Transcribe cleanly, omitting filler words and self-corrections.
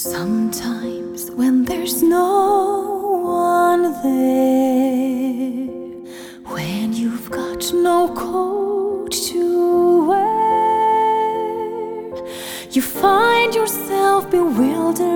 Sometimes when there's no one there, when you've got no coat to wear, you find yourself bewildered